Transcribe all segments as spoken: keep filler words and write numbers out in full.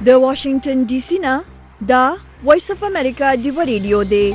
د واشنگټن ډي سي نه دا وایس اف امریکا ډیو ریډیو دی.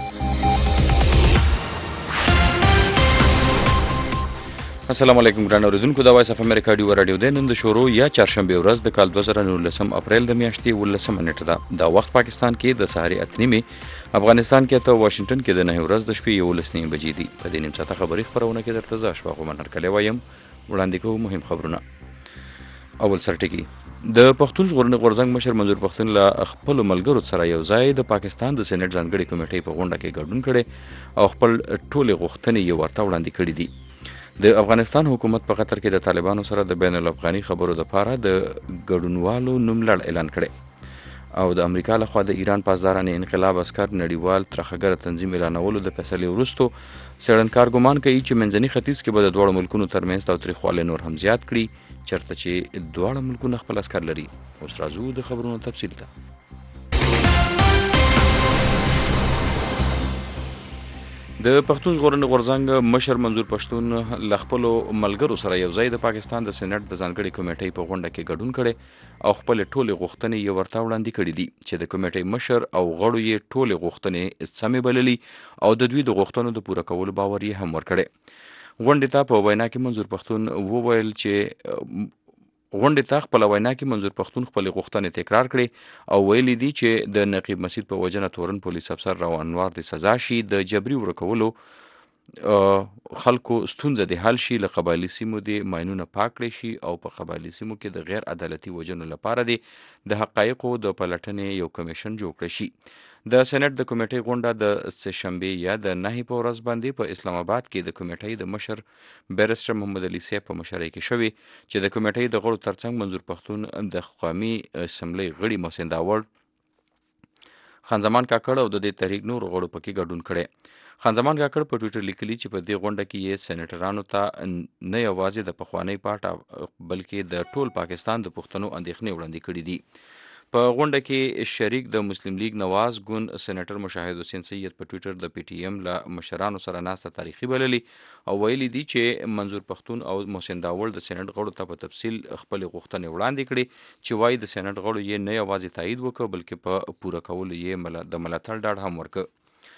السلام علیکم ګران اوریدونکو، د وایس اف امریکا ډیو رادیو دی. نن د شروع یا چهارشنبه ورځ د کال دوه زره نولسم اپریل د میاشتې ولسمه نیټه ده. دا وخت پاکستان کې د سهاري اته نیمې، افغانستان کې ته واشنگټن کې د نهه ورځ د شپې یولس نیمې بجې دي. په دې نیم ساعته خبري خپرونه کې درته زه اشفاق عمر هرکلی وایم. وړاندې کوو مهم خبرونه. اول سرټکی د پښتون ژغورنې غورځنګ مشر منظور پښتون له خپلو ملګرو سره یو ځای د پاکستان د سېنات ځانګړې کمیټې په غونډه کې ګډون کړی او خپل ټولې غوښتنې یې ورته وړاندې کړي دي. د افغانستان حکومت په قطر کې د طالبانو سره د بین الافغاني خبرو دپاره د ګډونوالو نوملړ اعلان کړی او د امریکا لخوا د ایران پاسداران انقلاب عسکر نړیوال ترخګر تنظیم اعلانولو د فیصلې وروستو څېړنکار ګمان کوي چې منځني ختیځ کې به د دواړو ملکونو ترمنځ تاوتریخوالی نور هم زیات کړي، چرته چې دواړه ملکونه خپل عسکر لري. اوس راځو د خبرونو تفصیل ته. د پښتون ژغورنې غورځنګ مشر منظور پښتون له خپلو ملګرو سره یو ځای د پاکستان د سېنات د ځانګړې کمیټې په غونډه کې ګډون کړی او خپلې ټولې غوښتنې یې ورته وړاندې کړي دي چې د کمیټې مشر او غړو یې ټولې غوښتنې سمې بللي او د دوی د غوښتنو د پوره کولو باور یې هم ورکړی. غونډې ته په وینا کې منظور پښتون وویل چې غونډې ته خپله وینا کې منظور پښتون خپلې غوښتنې تکرار کړې او ویلي دي چې د نقیب مسعود په وجنه تورن پولیس افسر راو انوار د سزا شي، د جبري ورکولو خلکو ستونزه د حل شي، له قبایلي سیمو د ماینونه پاک کړی شي او په قبایلي سیمو کې د غیر عدالتي وجنو لپاره د حقایقو د پلټنې یو کمیشن جوړ کړی شي. د سېنات د کمیټې غونډه د سهشنبې یا د نهې په ورځ باندې په اسلام آباد کې د کمیټې د مشر بیرسټر محمد علي صاحب په مشرۍ کې شوې چې د کمیټې د غړو ترڅنګ منظور پښتون د قومي اسمبلۍ غړي محسن داوړ، خان زمان کاکړ او د دې تحریک نورو غړو پکې ګډون کړی. خان زمان کاکړ په ټویټر لیکلي چې په دې غونډه کې یې سېنیټرانو ته نه یوازې د پخوانۍ پاټ بلکې د ټول پاکستان د پښتنو اندېښنې وړاندې کړي دي. په غونډه کې شریک د مسلم لیگ نواز ګوند سېنیټر مشاهد حسین سید په ټویټر د پی ټي ایم له مشرانو سره ناسته تاریخي بللي او ویلي دي چې منظور پښتون او محسن داوړ د سېنات غړو ته په تفصیل خپلې غوښتنې وړاندې کړي چې وایي د سېنات غړو یې نه یوازې تایید وکړ بلکې په پوره کولو یې د ملاتړ ډاډ هم ورکړ.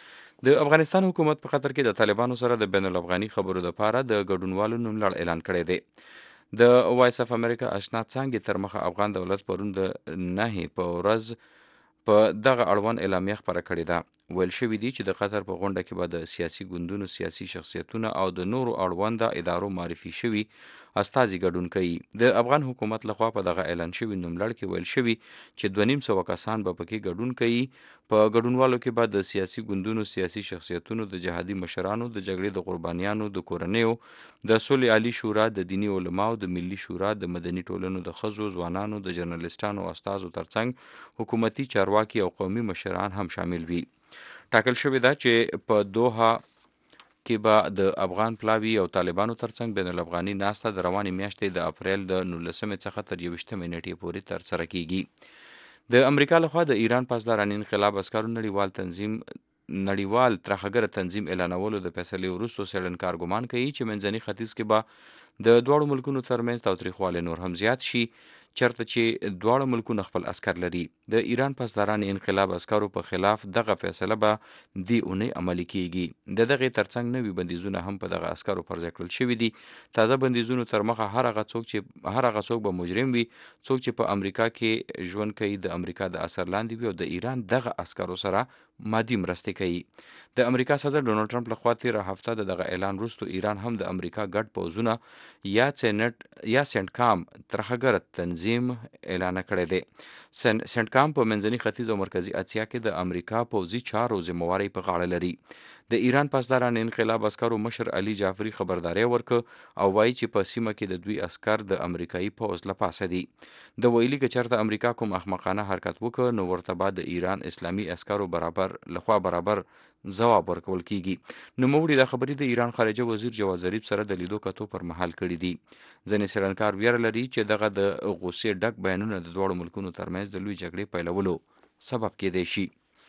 د افغانستان حکومت په قطر کې د طالبانو سره د بین الافغاني خبرو دپاره د ګډونوالو نوملړ اعلان کړی دی. د وایس اف امریکا اشنا څانګې تر مخه افغان دولت پرون د نهې په ورځ په دغه اړوند اعلامیه خپره کړې ده. ویل شوي دي چې د قطر په غونډه کې به د سیاسي ګوندونو سیاسي شخصیتونه او د نورو اړونده ادارو معرفي شوي استازي ګډون کوي. د افغان حکومت لخوا په دغه اعلان شوي نوملړ کې ویل شوي چې دوه نیم سوه کسان به پکې ګډون کوي. په ګډونوالو کې به د سیاسي ګوندونو سیاسي شخصیتونو، د جهادي مشرانو، د جګړې د قربانیانو، د کورنیو، د صلح عالي شورا، د دیني علماو، د ملي شورا، د مدني ټولنو، د ښځو، ځوانانو، د جرنالستانو او استازو ترڅنګ حکومتي چارواکي او قومي مشران هم شامل وي. ټاکل شوې ده چې په دوحه کې به د افغان پلاوي او طالبانو ترڅنګ بین الافغاني ناسته د روانې میاشتې د اپریل د نولسمې څخه تر یوویشتمې نیټې پورې ترسره کیږي. د امریکا لخوا د ایران پاسداران انقلاب عسکرو نړیوال تنظیم نړیوال ترخګر تنظیم اعلانولو د فیصلې وروستو څېړنکار ګمان کوي چې منځني ختیځ کې به د دواړو ملکونو ترمنځ تاوتریخوالی نور هم زیات شي، چرته چې دواړه ملکونه خپل عسکر لري. د ایران پاسداران انقلاب عسکرو په خلاف دغه فیصله به دې اونۍ عملي کیږي. د دغې ترڅنګ نوي بندیزونه هم په دغه عسکرو پرځای کړل شوي دي. تازه بندیزونو تر مخه هر هغه څوک چې هر هغه څوک به مجرم وي څوک چې په امریکا کې ژوند کوي د امریکا د اثر لاندې وي او د ایران دغه عسکرو سره مادي مرستې کوي. د امریکا صدر ډونالډ ټرمپ لخوا تېره هفته د دغه اعلان وروسته ایران هم د امریکا ګډ پوځونه یا سېنټ یا سېنټکام ترخګر تنظیم اعلان کړی دی. سېنټکام په منځني ختیځ او مرکزي اسیا کې د امریکا پوځي چارو ذمهواری په غاړه لري. د ایران پاسداران انقلاب عسکرو مشر علي جعفري خبرداری ورکړ او وایي چې په سیمه کې د دوی عسکر د امریکایي پوځ له پاسه دي. د ویلي که چېرته امریکا کوم احمقانه حرکت وکړ نو ورته به د ایران اسلامي عسکرو برابر لخوا برابر ځواب ورکول کیږي. نوموړي دا خبرې د ایران خارجه وزیر جواد ظریف سره د لیدو کتو پر مهال کړي دي. ځینې څېړنکار ویره لري چې دغه د غوسې ډک بیانونه د دواړو ملکونو ترمنځ د لوی جګړې پیلولو سبب کېدی شي.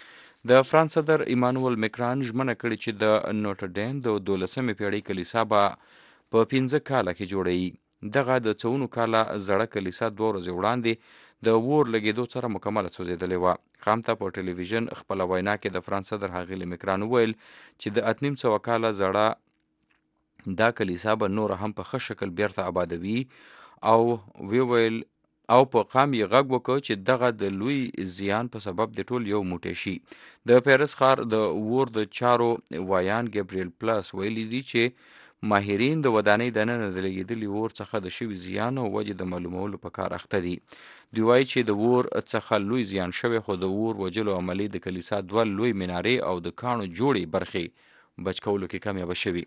د فرانس صدر ایمانوئل مکران ژمنه کړې چې د نوټر ډیم د دولسمې پیړۍ کلیسا به په پنځه کاله کې جوړوي. دغه د څونو کاله زړه کلیسا دوه ورځې وړاندې د اور لګېدو سره مکمله سوځېدلې وه. قام ته په ټلویزیون خپله وینا کې د فرانس صدر ښاغلي میکران وویل چې د اتنیم سوه کاله زړه دا کلیسا به نوره هم په ښه شکل بیرته آبادوي او ویل او په قام یې غږ وکړ چې دغه د لوی زیان په سبب د ټول یو موټی شي. د پیرس ښار د اور د چارو وایان ګبریل پلس ویلي دي چې ماهرین د ودانۍ دننه د لګېدلي اور څخه د شوي زیان او وجې د معلومولو په کار اخته دي. دوی وایي چې د اور څخه لوی زیان شوی، خو د اور وجلو عملې د کلیسا دوه لوی منارې او د کاڼو جوړې برخې بچ کولو کې کامیابه شوي.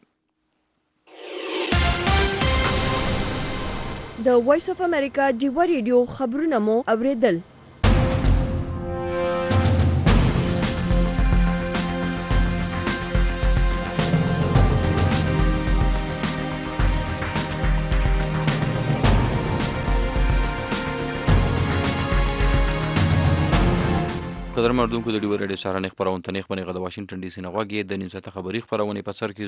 د وایس اف امریکا ډیوا ریډیو خبرونه مو اوریدل. قدرمن اردوونکو د ډیوا ریډیو سهارنۍ خپرونې ته نیغ د واشنګټن ډي سي نه غوږ د نیم ساعته خبري خپرونې په سر کې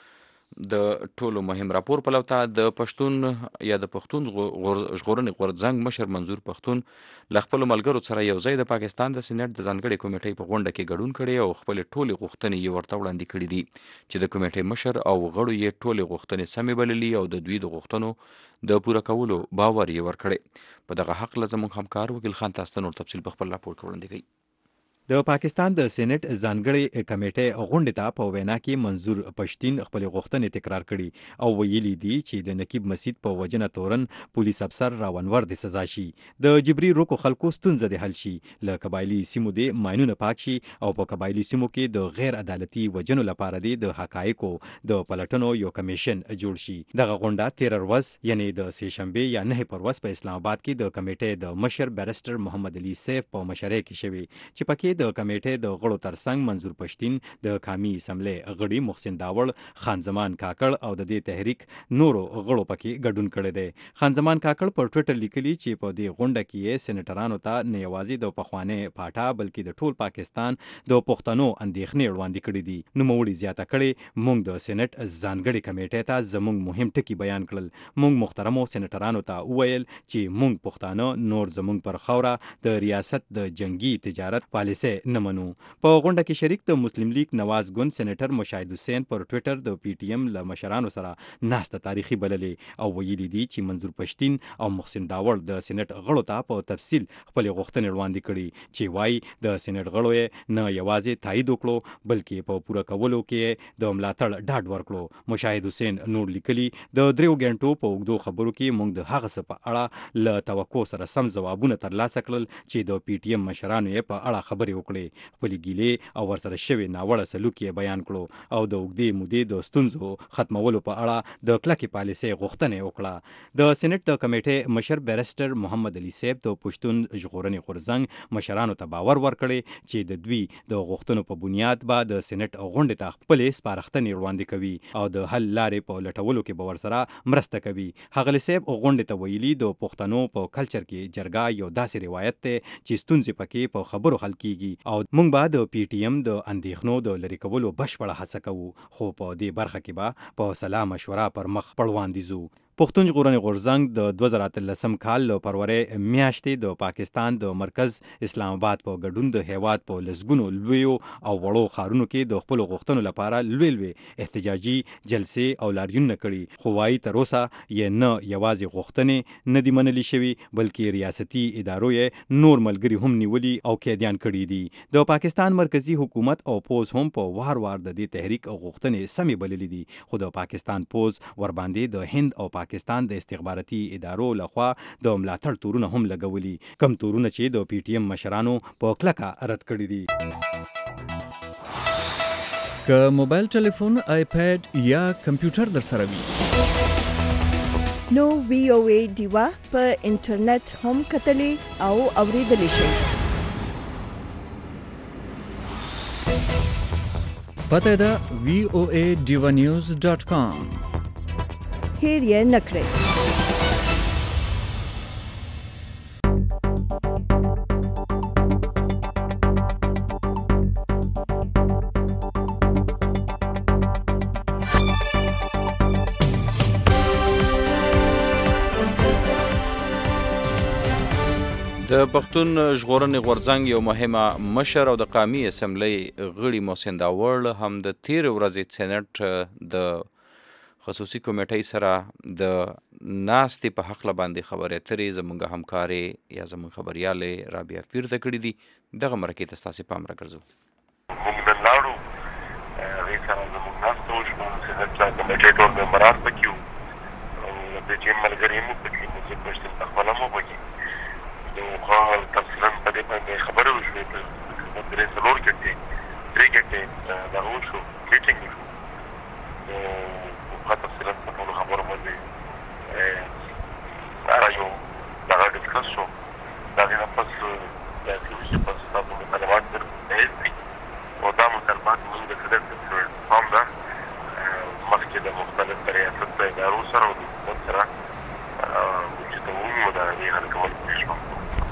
زو د ټولو مهم راپور په لوته د پښتون یا د پښتون ژغورنې غورځنګ مشر منظور پښتون له خپلو ملګرو سره یو ځای د پاکستان د سینټ د ځانګړې کمیټې په غونډه کې ګډون کړی او خپلې ټولې غوښتنې یې ورته وړاندې کړي دي چې د کمیټې مشر او غړو یې ټولې غوښتنې سمې بللي او د دوی د غوښتنو د پوره کولو باور یې ورکړی. په دغه حق له زموږ همکار وکیل خان تاسو ته نور تفصیل په خپل راپور کې وړاندې کوي. د پاکستان د سېنات ځانګړې کمیټې غونډې ته په وینا کې منظور پښتین خپل غوښتنې تکرار کړي او ویلي دي چې د نقیب مسجد په وجنه تورن پولیس افسر راونور د سزا شي، د جبري روکو خلکو ستونزه د حل شي، له قبایلی سیمو د ماینونه پاک شي او په قبایلی سیمو کې د غیر عدالتي وجنو لپاره د حقایقو د پلټنو یو کمیشن جوړ شي. دغه غونډه تیر ورځ یعنی د سه شنبه یا نه پر ورځ په اسلام آباد کې د کمیټې د مشر بیرسټر محمد علي سیف په مشرۍ کې شوی چې پکې د کمیټې د غړو ترڅنګ منظور پښتین، د قومي اسمبلې غړي محسن داوړ، خان زمان کاکړ او د دې تحریک نورو غړو پکې ګډون کړی دی. خان زمان کاکړ په ټویټر لیکلي چې په دې غونډه کې سېنیټرانو ته نه یوازې د پخوانۍ پاټا بلکې د ټول پاکستان د پښتنو اندېښنې وړاندې کړي دي. نوموړي زیاته کړې، موږ د سېنیټ ځانګړې کمیټې ته زموږ مهم ټکي بیان کړل. موږ محترمو سېنیټرانو ته وویل چې موږ پښتانه نور زموږ پر خوره د ریاست د جنگي تجارت پالیسۍ نه منو. په غونډه کې شریک د مسلم لیگ نواز ګوند سېنیټر مشاهد حسین پر ټویټر د پی ټی ایم له مشرانو سره ناسته تاریخي بللې او ویلي دي چې منظور پښتین او محسن داوړ د سېنیټ غړو ته په تفصیل خپل غوښتنې وړاندې کړي چې وايي د سېنیټ غړو یې نه یوازې تایید وکړو بلکې په پوره کولو کې د ملاتړ ډاډ ورکړو. مشاهد حسین نور لیکلي، د دریو غنټو په اوږدو خبرو کې موږ د هغه څه په اړه له توقع سره سم ځوابونه ترلاسه کړل چې د پی ټی ایم مشرانو یې په اړه خبرې وکړې. خپل ګیلې او ورسره شوی ناوړه سلوک یې بیان کړو او د اوږدې مودې د ستونزو ختمولو په اړه د کلکې پالیسۍ غوښتنه وکړه. د سېنیټ د کمیټې مشر بیرسټر محمد علي صاحب د پښتون ژغورنې غورځنګ مشرانو ته باور ورکړی چې د دوی د غوښتنو په بنیاد به د سېنیټ غونډې ته خپلې سپارښتنې وړاندې کوي او د حل لارې په لټولو کې به ورسره مرسته کوي. ښاغلي صاحب غونډې ته ویلي د پښتنو په کلچر کې جرګه یو داسې روایت دی چې ستونزې پکې په خبرو حل کیږي او موږ به د پی ټی ایم د اندېښنو د لرې کولو بشپړه هڅه کوو، خو په دې برخه کې به په سلا مشوره پر مخ پر وړاندې ځو. پښتون ژغورنې غورځنګ د دوه زره اتلسم کال له فروری میاشتې د پاکستان د مرکز اسلام آباد په ګډون د هیواد په لسګونو لویو او وړو ښارونو کې د خپلو غوښتنو لپاره لوی لوی احتجاجي جلسې او لاریونونه کړي، خو وايي تر اوسه یې نه یوازې غوښتنې نه دي منلي شوي بلکې ریاستي ادارو یې نور ملګري هم نیولي او قیدیان کړي دي. د پاکستان مرکزی حکومت او پوز هم په وار وار د دې تحریک غوښتنې سمې بللي دي، خو د پاکستان پوز ورباندې د هند او پاکستان د استخباراتي ادارو لخوا د ملاتړ تورونه هم لګولي، کم تورونه چې د پی ټی ایم مشرانو په کلکه رد کړي دي. که موبایل ټلیفون، آیپیډ یا کمپیوټر در سره وي نو وی او ای ډیوا په انټرنیټ هم کتلی او اوریدلی شئ. پته ده وی او ای ډیوا نیوز ډاٹ کام. هیر یې نه کړئ. د پښتون ژغورنې غورځنګ یو مهمه مشر او د قامي اسمبلی غړي محسن داوړ هم د تیر ورځې سېنات د خصوصي کمیټې سره د ناستې په حق باندې خبرې اترې زموږ همکارې یا زموږ خبريالې رابعه پیر ته کړې دي. دغه مرکې ته ستاسې پام راګرځو. موږ نن لاړو هغې سره زموږ ناسته وشوه، سېنات کمیټې ټول ممبران پکې وو او د ټیم ملګري مو پکې وو، زه پښتون پخپله مو پکې نو خو تفصیلا په دې باندې خبرې وشوې. په درې څلور ګټې درې ګټې دغه وشو میټینګ وشو نو ښه تفصیلا په ټولو خبرو باندې هغه یو دغه ډسکس شو. د هغې نه پس داسې وشي پس تاسو مطالبات در جایز دي او دا مطالبات موږ د سېنات د پلټفارم ده مخکې د مختلف ریاست د ادارو سره او د حکومت سره چې ته ووینو د هغې حل کول پېښ شوه.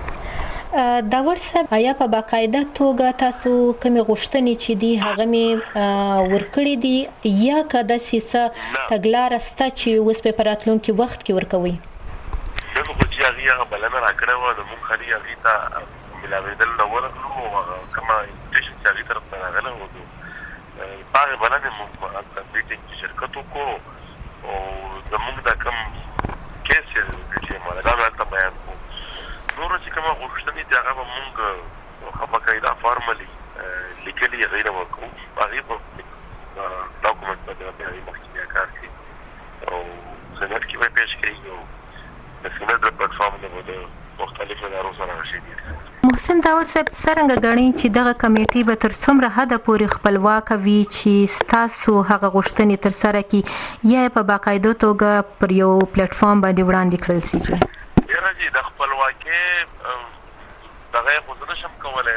داور صاحب، آیا په باقاعده توګه تاسو کومې غوښتنې چې دي هغه مې ورکړې دي یا که داسې څه تګلاره شته چې اوس به په راتلونکي وخت کې ورکوئ؟ نن خو چې هغې هغه بلنه راکړې وه نو موږ خالي هغې ته ملاوېدل نه ورغلو او هغه کومه انویټیشن چې هغې طرف ته راغلی و نو په هغې بلنې موږ هلته میټینګ کې شرکت وکړو او زموږ دا کوم کیس چې ماله دا مې هلته بیان کړو. نورو چې کومه غوښتنې دي هغه به مونږ ښه باقاعده فارملي لیکلي هغې نه ورکوو، هغې به ډاکومنټ باندې به هغې مخکې بیا کار کوي او سېنات کې به یې پېښ کوي او د سېنات د پلټفارم نه به د مختلفو ادارو سره هغه شی دي. محسن داوړ صاحب، څرنګه ګڼئ چې دغه کمیټې به تر څومره حده پورې خپلواکه وي چې ستاسو هغه غوښتنې ترسره کړي یا په باقاعده توګه پر یو پلټفارم باندې وړاندې کړل شي؟ یاره جي د خپلواکۍ دغه یې خو زه نشم کولی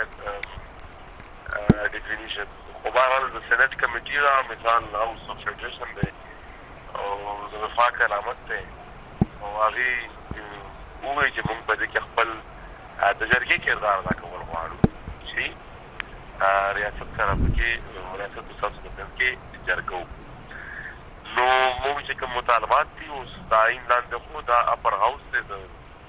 ډیفینیشن، خو بهرحال د سېنات کمیټې ده مثال هاوس اف فیډریشن دی او د وفاق علامت دی او هغې ووایي چې موږ په دې کې خپل د جرګې کردار ادا کول غواړو چې ریاست سره پکې ریاست په ستاسو په منځ کې جرګه وکړو. نو موږ چې کوم مطالبات دي اوس د آئین لاندې خو دا اپر هاوس دی د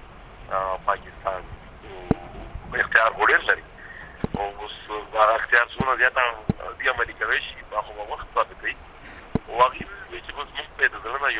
پاکستان اختیار خو ډېر لري او اوس هغه اختیار څومره زیاته دې عملي کوی شي دا خو به وخت ثابت کوي او هغې وویل چې بس موږ به د زړه نه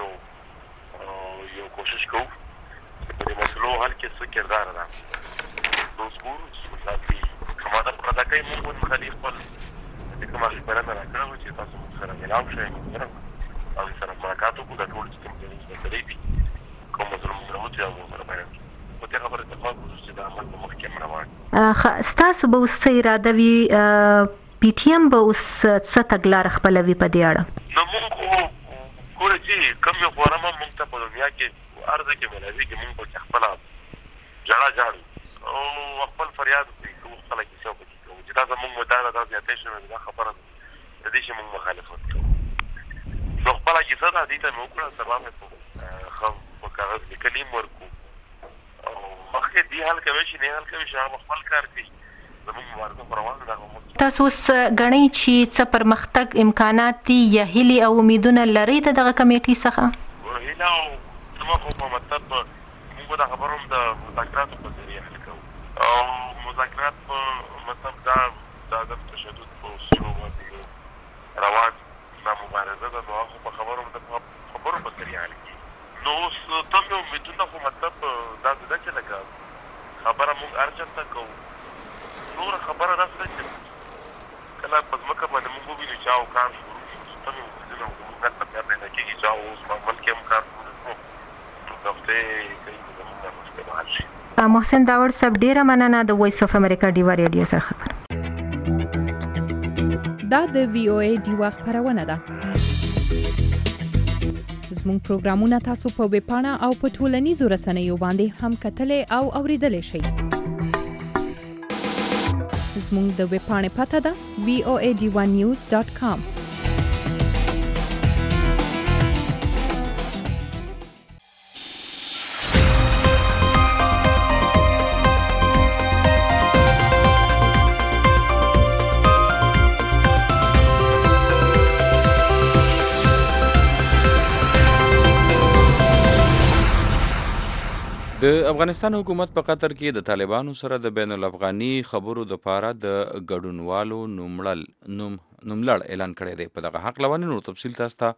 یو یو کوشش کوو چې په دې مسلو حل کې څه کردار ادا کړو. نو اوس ګورو چې مثال کې که ماده پر ادا کوي موږ به خالي خپل د کومه هغې بلنه راکړې وه چې تاسو موږ سره میلاو شئ موږ سره هغې سره ملاقات وکړو دا ټول چې کوم څه مسلې دي کوم مسله موږ سره وتړي او موږ سره بیان کړو. په دې خبرې ته پام وکړو چې دا عمل به مخکې هم روان. ستاسو به اوس څه اراده وي؟ پی ټي ایم به اوس څه تګلاره خپلوي په دې اړه؟ نو موږ خو ګوره چې کوم یو فورم هم موږ ته په دنیا کې هر ځای کې میلاوېږي موږ پکې خپله ژړا ژاړو او خپل فریاد وکړي که موږ خپله کیسه پکې کوو چې دا زموږ مدعا ده دا زیاتی شوې دا خبره ده د دې شي موږ مخالفت کوو. نو خپله کیسه ده دې ته مې وکړه سبا مې په ښه په کاغذ لیکلي هم ورکړو او مخکې دې حل کوی شي نه حل کوي شي هغه خپل کار کوي زموږ مبارزه خو روانه ده. تاسو اوس ګڼئ چې څه پرمختګ امکانات دي یا هیلې او امیدونه لرئ د دغه کمیټې څخه؟ هیله او زما خو په مطلب موږ به دا خبره هم د مذاکراتو په ذریعه حل کوو او مذاکرات په مطلب دا د عدم تشدد په اصولو باندې روان دا مبارزه ده نو هغه په خبرو د خبرو په ذریعه حل کېږي. نو اوس ته مې امیدونه خو مطلب دا ده چې لکه خبره موږ هر چېرته کوو نوره خبره داسې ده چې کله په ځمکه باندې موږ ووینو چې هغه کار شروع شي ته مې امیدونه زموږ هلته بیا پیدا کېږي چې هغه اوس په عمل کې هم کار شروع کړو نو هفتې کوي چې زموږ دا مسئلې به حل شي. محسن داوړ صاحب ډېره مننه د وایس اف امریکا ډیوا ریډیو سره خبر. دا د وی او ای ډیوا خبرونه ده. زموږ پروګرامونه تاسو په ویب پاڼه او په ټولنیزو رسنیو باندې هم کتلای او اوریدلای شئ. زموږ د ویب پاڼې پته ده وی او ای ډیوا نیوز ډاټ کام. د افغانستان حکومت په قطر کې د طالبانو سره د بین الافغاني خبرو دپاره د ګډونوالو نوملړ اعلان کړی دی. په دغه حق لوانې نور تفصیل تاسو ته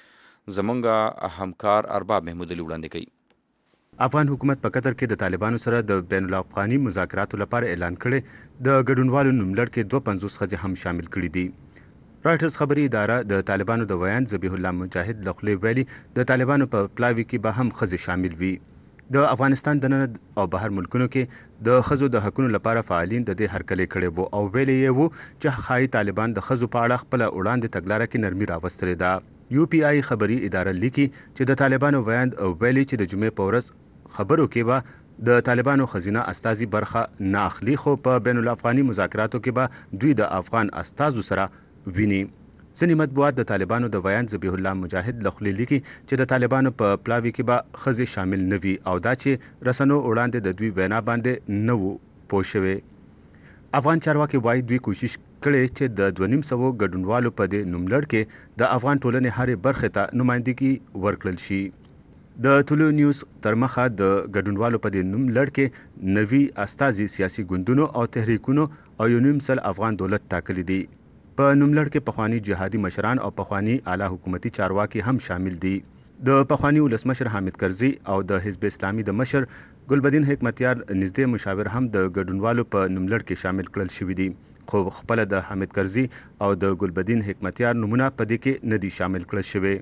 زمونږ همکار ارباب محمود علي وړاندې کوي. افغان حکومت په قطر کې د طالبانو سره د بین الافغاني مذاکراتو لپاره اعلان کړی د ګډونوالو نوملړ کې دوه پنځوس ښځې هم شامل کړي دي. رایټرز خبري اداره د طالبانو د ویان ذبیح الله مجاهد له خولې ویلي د طالبانو په پلاوي کې به هم ښځې شامل وي. د افغانستان دننه او بهر ملکونو کې د ښځو د حقونو لپاره فعالین د دې هرکلی کړی وو او ویلي یې وو چې ښایي طالبان د ښځو په اړه خپله وړاندې تګلاره کې نرمي راوستلې ده. یو پی آی خبري اداره لیکي چې د طالبانو ویاند ویلي چې د جمعې په ورځ خبرو کې به د طالبانو خزینه استازي برخه نه اخلي، خو په بین الافغاني مذاکراتو کې به دوی د افغان استازو سره ویني. ځینې مطبوعات د طالبانو د ویان ذبیح الله مجاهد له خولې لیکي چې د طالبانو په پلاوي کې به ښځې شامل نه وي او دا چې رسنو وړاندې د دوی وینا باندې نه وو پوه شوی. افغان چارواکي وایي دوی کوشش کړی چې د دوه نیم سوو ګډونوالو په دې نوملړ کې د افغان ټولنې هرې برخې ته نمایندګي ورکړل شي. د طلوع نیوز تر مخه د ګډونوالو په دې نوملړ کې نوي استازي سیاسي ګوندونو او تحریکونو او یو نیم سل افغان دولت ټاکلي دي. په نوملړ کې پخواني جهادي مشران او پخواني اعلی حکومتي چارواکي هم شامل دي. د پخواني ولسمشر حامد کرزي او د حزب اسلامي د مشر ګلبدین حکمتیار نږدې مشاور هم د ګډونوالو په نوملړ کې شامل کړل شوي دي، خو خپله د حامد کرزي او د ګلبدین حکمتیار نومونه په دې کې نه دي شامل کړل شوي.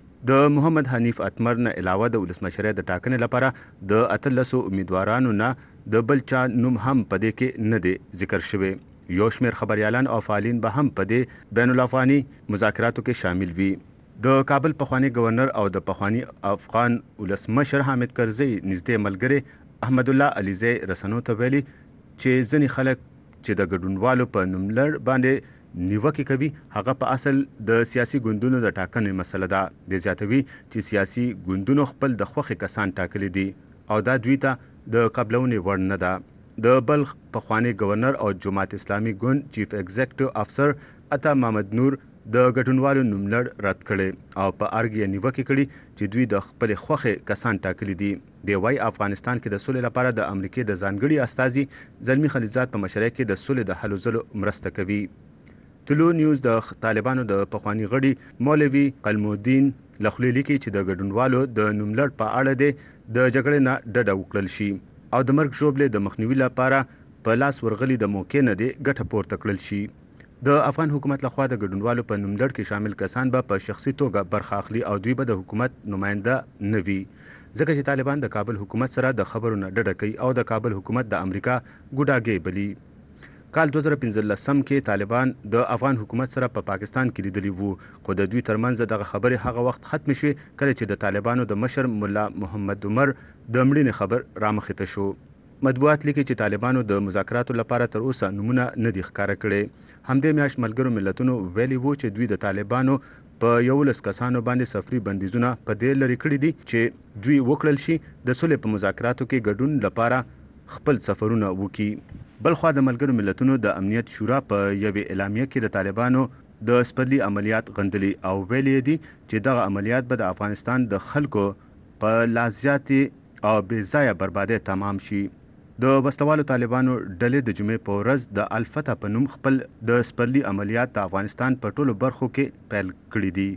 د محمد حنیف اتمر نه علاوه د ولسمشرۍ د ټاکنې لپاره د اتلسو امیدوارانو نه د بل چا نوم هم په دې کې نه دی ذکر شوی. یو شمېر خبریالان او فعالین به هم په دې بین الافغاني مذاکراتو کې شامل وي. د کابل پخوانی گورنر او د پخوانی افغان ولسمشر حامد کرزي نږدې ملګری احمد الله علیزی رسنو ته ویلي چې ځینې خلک چې د ګډونوالو په نوملړ باندې نیوکې کوي هغه په اصل د سیاسي ګوندونو د ټاکنې مسله ده. د زیاتوي چې سیاسي ګوندونو خپل د خوښې کسان ټاکلي دي او دا دوی ته د قبلونې وړ نه ده. د بلخ پخوانی گورنر او جماعت اسلامي ګوند چیف ایگزیکټیو افسر عطا محمد نور د ګډونوالو نوملړ رد کړي او په ارګ یې نیوکې کړي چې دوی د خپل خوښې کسان ټاکلي دي. دی وايي افغانستان کې د سولې لپاره د امریکې د ځانګړي استازي زلمي خلیزات په مشرۍ کې د سولې د هلو ځلو مرسته کوي. طلوع نیوز د طالبانو د پخوانی غړي مولوي قلمودین له خولې لیکي چې د ګډونوالو د نوملړ په اړه دی د جګړې نه ډډه وکړل شي او د مرګ ژوبلې د مخنیوي لپاره په لاس ورغلي د موقع نه دی ګټه پورته کړل شي. د افغان حکومت لخوا د ګډونوالو په نوملړ کې شامل کسان به په شخصي توګه برخه اخلي او دوی به د حکومت نماینده نه وي، ځکه چې طالبان د کابل حکومت سره د خبرو نه ډډه کوي او د کابل حکومت د امریکا ګوډاګی بلی. کال دوه زره پنځلسم کې طالبان د افغان حکومت سره په پا پاکستان کې لیدلي وو، خو د دوی ترمنځ دغه خبرې هغه وخت ختم شوې کله چې د طالبانو د مشر ملا محمد عمر د مړینې خبر رامخې ته شو. مطبوعات لیکي چې طالبانو د مذاکراتو لپاره تر اوسه نومونه نه دي ښکاره کړي. همدې میاشت ملګرو ملتونو ویلي وو چې دوی د طالبانو په یولس کسانو باندې سفري بندیزونه په دې لرې کړي دي چې دوی وکړل شي د سولې په مذاکراتو کې ګډون لپاره خپل سفرونه وکړي. بلخوا د ملګرو ملتونو د امنیت شورا په یوې اعلامیه کې د طالبانو د سپرلي عملیات غندلي او ویلي دي چې دغه عملیات به د افغانستان د خلکو په لا زیاتې او بې ځایه بربادۍ تمام شي. د وسلوالو طالبانو ډلې د جمعې په ورځ د الفتح په نوم خپل د سپرلي عملیات د افغانستان په ټولو برخو کې پیل کړي دي.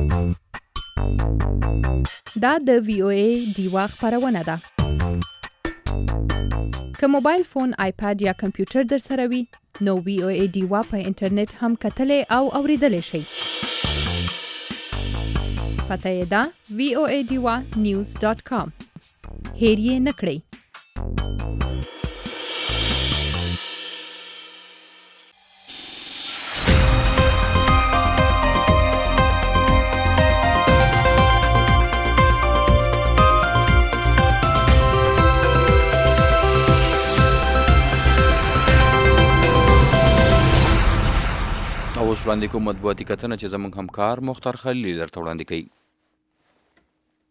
دا د وی او ای ډیوا خبرونه ده. که موبایل فون، آیپاد یا کمپیوټر در سره وي نو وی او ای ډیوا په انټرنیټ هم کتلی او اوریدلی شئ. پته یې ده وی او ای ډیوا نیوز ډاټ کام. هیر یې نه کړئ. اوس وړاندې کوم مطبوعاتي کتنه چې زموږ همکار مختار خلیل درته وړاندې کوي.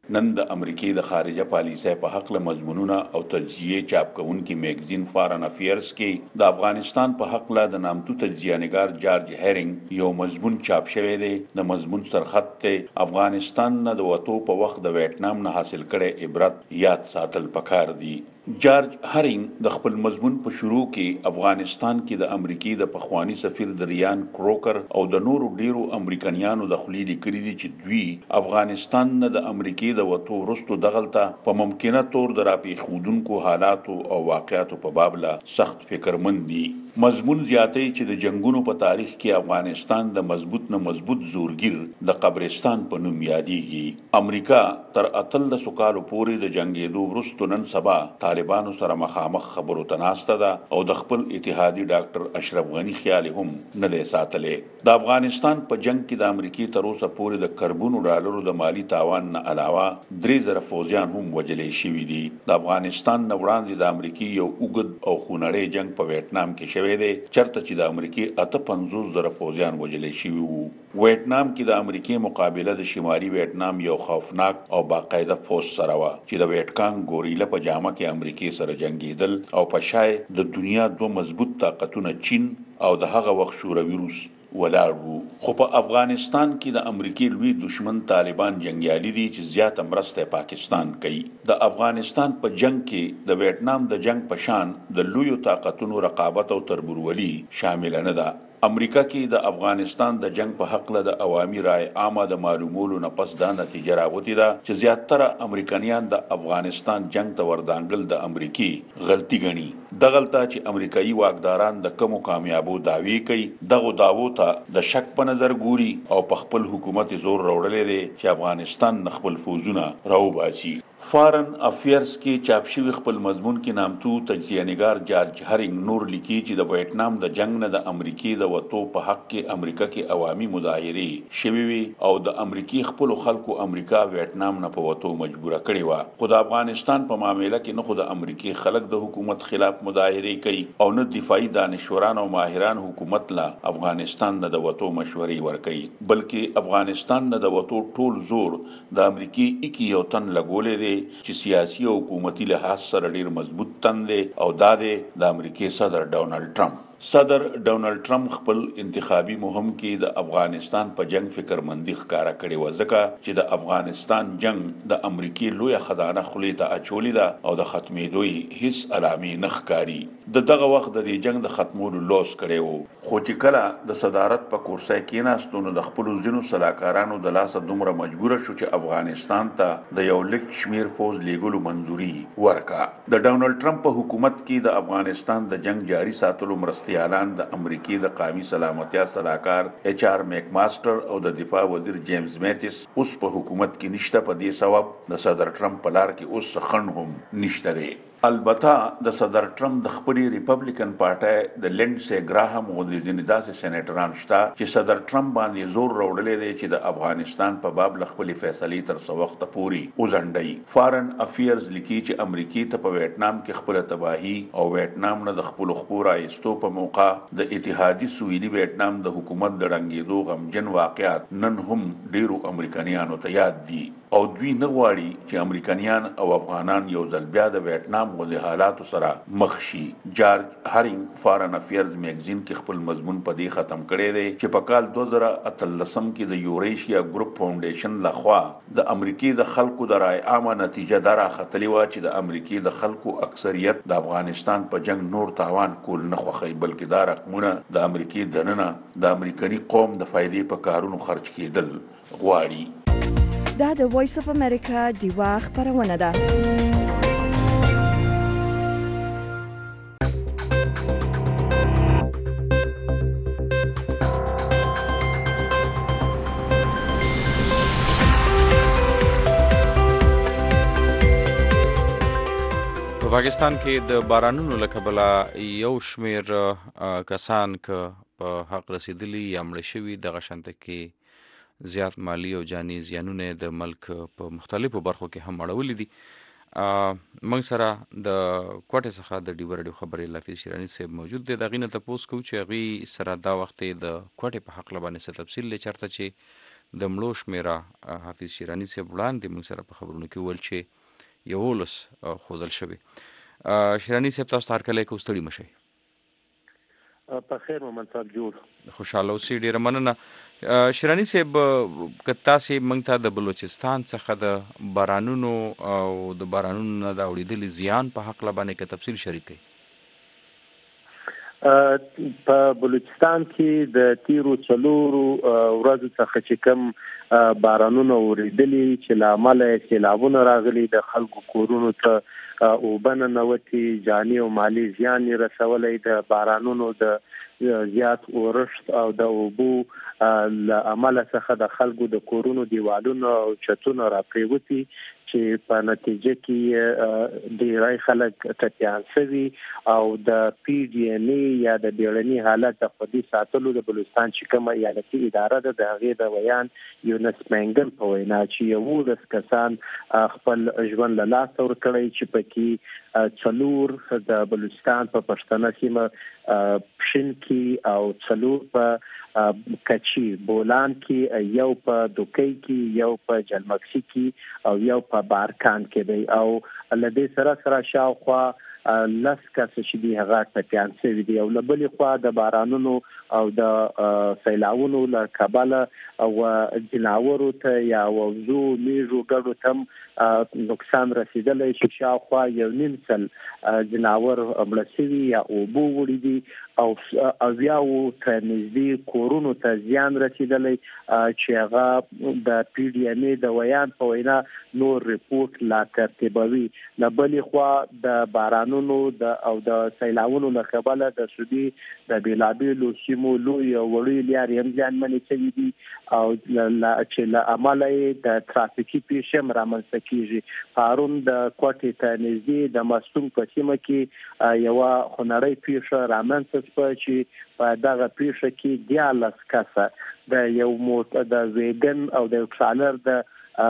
نن د امریکای د خارجه پالیسۍ په حق له مضمونونه او تجزیه چاپ کوونکي میگزین فارن افیرز کې د افغانستان په حق له د نامتو تجزیه‌نګار جارج هیرینګ یو مضمون چاپ شوی دی. د مضمون سرخط ته افغانستان نه د وټو په وخت د ویتنام نه حاصل کړي عبرت یاد ساتل پکار دي. جارج هرینګ د خپل مضمون په شروع کې افغانستان کې د امریکای د پخوانی سفیر دریان کروکر او د نورو ډیرو امریکایانو د خلی لیکلي دي چې دوی افغانستان نه د امریکای د وټو وروسته دغلطه په ممکنه تور د راپېښودونکو حالاتو او واقعاتو په باب لا سخت فکرمند دي. مضمون زیاتې چې د جنگونو په تاریخ کې افغانستان د مضبوط نه مضبوط زورگیر د قبرستان په نوم یادېږي. امریکا تر اتلس کالو پورې د جنگېدو وروسته نن سبا طالبانو سره مخامخ خبرو ته ناسته ده او د خپل اتحادي ډاکټر اشرف غنی خیال هم نه دی ساتلې. د افغانستان په جنگ کې د امریکای تر اوسه پورې د کربونو ډالرو د مالی تاوان نه علاوه درې زره فوجیان هم وژلې شوي دي. د افغانستان نه وړاندې د امریکای یو اوږد او خونړی جنگ په ویتنام کې شوی دی چرته چې د امریکای اته پنځوس زره فوجیان وژلې شوي وو. ویتنام کې د امریکای مقابله د شمالي ویتنام یو خوفناک او باقاعده فوج سره و چې د ویټکانګ ګوریلا په جامه کې امریکای سره جنگیدل او په شای د دنیا دوه مضبوط طاقتونه چین او د هغه وخت شوروي روس ولاړ وو. خو په افغانستان کې د امریکای لوی دشمن طالبان جنگیالي دي چې زیاته مرسته پاکستان کوي. د افغانستان په جنگ کې د ویتنام د جنگ په شان د لوی طاقتونو رقابت او تربورولي شامل نه ده. امریکا کې د افغانستان د جنگ په حق له د عوامي رائے عامه د معلومولو نه پس دا نتیجه راوتی ده چې زیاتره امریکایان د افغانستان جنگ ته وردانګل د امریکای غلطي ګڼي. د غلطه چې امریکایي واکداران د کمو کامیابو داوی کوي دغه داوو ته د شک په نظر ګوري او په خپل حکومت زور راوړلې دي چې افغانستان خپل فوجونه راوباسي. فارن افیرز کې چاپ شوی خپل مضمون کې نامتو تجزیه‌نګار جارج هرینګ نور لیکي چې د ویتنام د جنگ نه د امریکای د وټو په حق کې امریکا کې عوامي مظاهرې شوي وي او د امریکای خپل خلکو امریکا ویتنام نه په وټو مجبوره کړي و. خو د افغانستان په معاملې کې نه خو د امریکای خلک د حکومت خلاف مظاهرې کوي او نه دفاعي دانشوران او ماهران حکومت لا افغانستان نه د وټو مشورې ورکوي بلکې افغانستان نه د وټو ټول زور د امریکای اکی یو تن لګولې دی چې سیاسي او حکومتي لحاظ سره ډیر مضبوط تن دی او دا دی د امریکای صدر ډونالد ټرمپ. صدر ډونالد ټرمپ خپل انتخابي مهم کې د افغانستان په جنگ فکرمندي ښکارا کړې و ځکه چې د افغانستان جنگ د امریکای لوی خزانه خولې ته اچولې ده او د ختمېدو هیڅ علامې نه ښکاري. د دغه وخت د دې جنگ د ختمولو لوس کړي وو خو چې کله د صدارت په کورسۍ کې ناستونو د خپل ځینو سلاکارانو د لاسه دومره مجبور شو چې افغانستان ته د یو لک شمیر فوج لیګلو منځوري ورکا. د ډونالد ټرمپ په حکومت کې د افغانستان د جنگ جاري ساتلو مرستې اعلان د امریکای د قومي سلامتیا صلاحکار ایچ آر میک ماستر او د دفاع وزیر جیمز میتس اوس په حکومت کې نشته. په دې سبب د صدر ټرمپ په لار کې اوس خنډ هم نشته دی. البته د صدر ټرمپ د خپلې ریپبلیکن پارټۍ د لینډسي ګراهم او د ځینې داسې سېنیټران شته چې صدر ټرمپ باندې زور راوړلی دی چې د افغانستان په باب له خپلې فیصلې تر څه وخته پورې وځنډوي. فارن افیرز لیکي چې امریکای ته په ویتنام کې خپله تباهي او ویتنام نه د خپلو خپو رایستو په موقع د اتحادي سویلي ویتنام د حکومت د ړنګېدو غمجن واقعات نن هم ډیرو امریکایانو ته یاد دي او دوی نه غواړي چې امریکایان او افغانان یو ځل بیا د ویتنام غوندې حالاتو سره مخ شي. جارج هرینګ فارن افیرز میگزین کې خپل مضمون په دې ختم کړی دی چې په کال دوه زره اتلسم کې د یوریشیا ګروپ فاونډیشن لخوا د امریکای د خلکو د رای عامه نتیجه دا راختلې وه چې د امریکای د خلکو اکثریت د افغانستان په جنگ نور تاوان کول نه خوښوي بلکې دا رقمونه د امریکای دننه د امریکایي قوم د فایدې په کارونو خرج کېدل غواړي. دا د وایس اف امریکا دیوا خبرونه ده. په پاکستان کې د بارانونو له کبله یو شمیر کسان که په حق رسیدلي یا مړه شوي دغه شانته کې زیات مالی او جاني زیانونه د ملک په مختلفو برخو کې هم اړولي دي. موږ سره د کوټې څخه د ډیوه راډیو خبرې لافي شیراني صاحب موجود دی. د هغې نه تپوس کوو چې هغې سره دا وخت د کوټې په حق باندې څه تفصیل دی چېرته چې د مړو شمیره حافظ شیراني صاحب وړاندې موږ سره په خبرونو کې وویل چې یولس ښودل شوې. شیراني صاحب تاسو ته هرکلی کوو، ستړي مه شئ. په خیر محمد صاحب جوړ خوشحاله اوسئ. ډېره مننه. شیراني صاحب که تاسې موږ ته د بلوچستان څخه د بارانونو او د بارانونو نه د اورېدلي زیان په هکله باندې که تفصیل شریک کړئ. په بلوچستان کې د تیرو څلورو ورځو څخه چې کوم بارانونه اورېدلي چې له امله یې سیلابونه راغلي، د خلکو کورونو ته اوبه ننوتې، جاني او مالي زیان یې رسولی، د بارانونو د زیات اورښت او د اوبو له امله څخه د خلکو د کورونو دیوالونه او چتونه راپریوتي چې په نتیجه کې ډیری خلک ټپیان شوي او د پی ډي ان اي یا د بیړني حالت د خوندي ساتلو د بلوچستان چې کومه ایالتي اداره ده د هغې د ویان یونس مینګل په وینا چې یولس کسان خپل ژوند له لاسه ورکړی چې پکې څلور د بلوچستان په پښتنه سیمه پښین کې او څلور په کچی بولان کې، یو په دوکۍ کې، یو په جلمکسي کې او یو په بارکان کې دی او له دې سره سره شاوخوا لس کسه چې دي هغه ټپیان شوي دي. او له بلې خوا د بارانونو او د سیلاونو له کبله او جناورو ته یا وضو میږو ګډو ته نقصان رسیدلی چې شاوخوا یو نیم سل جناور مړه شوي یا اوبو وړي دي او اویاو ته نږدې کورونو ته زیان رسیدلی چې هغه د پی ډي ان اي د ویان په وینا نور ریپورټ لا ترتیبوي. له بلې خوا د بارانونو د او د سیلاونو له کبله د سودي د بیلابیلو سیمو لوی او وړوي لارې هم زیانمنې شوي دي او چې له امله یې د ترافیکي پیښې هم رامنځته کېږي. پرون د کوټې ته نږدې د مستون په سیمه کې یوه خونړۍ پیښه رامنځته شوه چې په دغه پیښه کې دیارلس کسه د یو موټر د ویګن او د یو ټرالر د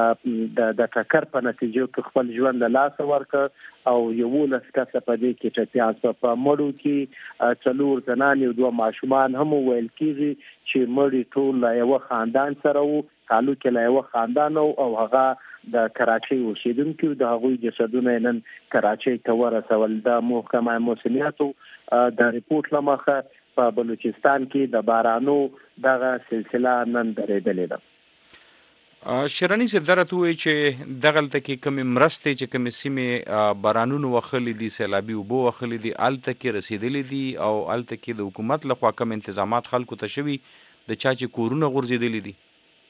د ټکر په نتیجه کې خپل ژوند له لاسه ورکړ او یولس کسه په دې کې ټپیان شول. په مړو کې څلور زنان او دوه ماشومان هم ویل کېږي چې مړي ټول له یوه خاندان سره وو، تعلق له یوه خاندان او هغه د کراچۍ اوسیدونکي، د هغوی جسدونه نن کراچۍ ته ورسول. د محکمه موسمیاتو د ریپورټ له مخه په بلوچستان کې د بارانو دغه سلسله نن درېدلې ده. شیراني صاحب دا راته ووایي چې دغلته کې کومې مرستې چې کومې سیمې بارانونو وښلي دي، سیلابي اوبو وښلي دي، هلته کې رسېدلي دي او هلته کې د حکومت لخوا کوم انتظامات خلکو ته شوي د چا چې کورونه غورځېدلي دي؟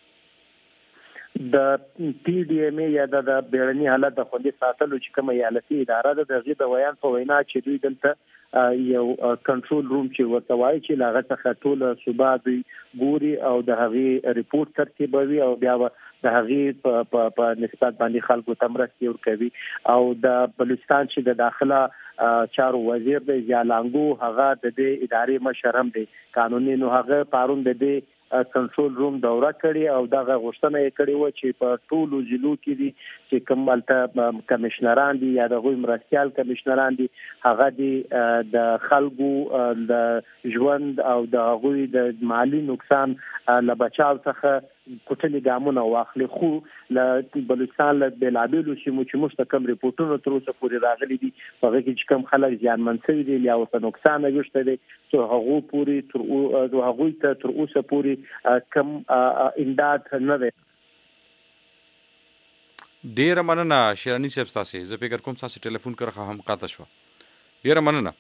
د پی ډي ان اي یا د بیړني حالت د خوندي ساتلو چې کومه ایالتي اداره ده د هغې د ویان په وینا چې دوی دلته یو کنټرول روم چې ورته وایي چې له هغه څخه ټوله صوبه دوی ګوري او د هغې ریپورټ ترتیبوي او بیا د هغې په نسبت باندې خلکو ته مرستې ورکوي. او د بلوچستان چې د داخله چارو وزیر دی ضیا لانګو، هغه د دې ادارې مشر هم دی قانوني، نو هغه پرون د دې کنټرول روم دوره کړي او دغه غوښتنه یې کړې وه چې په ټولو ضلعو کې دي چې کوم هلته کمیشنران دي یا د هغوی مرستیال کمیشنران دي، هغه دي د خلکو د ژوند او د هغوی د مالي نقصان له بچاو څخه کوټلي ګامونه واخلي. خو له بلوچستان له بېلابېلو سیمو چې موږ ته کوم ریپورټونه تر اوسه پورې راغلي دي په هغه کې چې کوم خلک زیانمن شوي دي یا ورته نقصان اوښتی دی، تر هغو پورې تر هغوی ته تر اوسه پورې کم امداد نه دی. ډېره مننه شیراني صاحب ستاسې. زه فکر کوم ستاسې ټلیفون کرښه هم قطع شوه. ډېره مننه.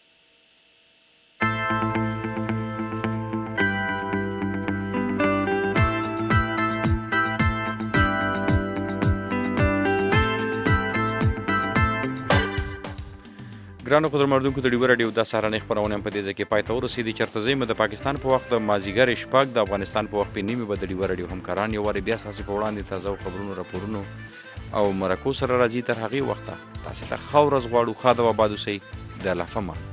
ګرانو قدرمنونکو د ډیوه راډیو دا سهارنۍ خپرونه هم په دې ځای کې پای ته ورسېدې. چېرته ځئ د پاکستان په وخت د مازدیګر شپږ، د افغانستان په وخت په نیمې به د ډیوه راډیو همکاران یو وارې بیا ستاسې په وړاندې تازه خبرونو، راپورونو او مرکو سره راځي. تر هغې وخته تاسې ته ښه ورځ غواړو. ښاد او آباد اوسئ. د الله په امان.